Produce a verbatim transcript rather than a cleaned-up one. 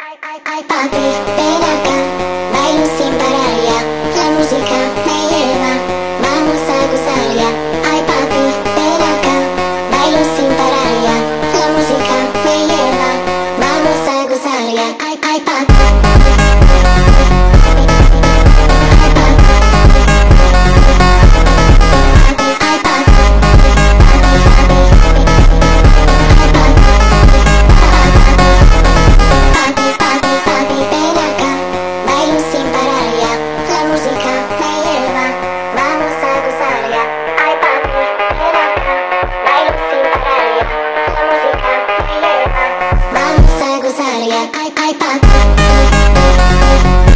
Ay, ay, ay, papi, ven acá, bailo sin parar ya. La música me lleva, vamos a gozar ya. Ay, papi, ven acá, bailo sin parar ya. La música me lleva, vamos a gozar ya. Ay, ay, papi. Ay, ay, papi.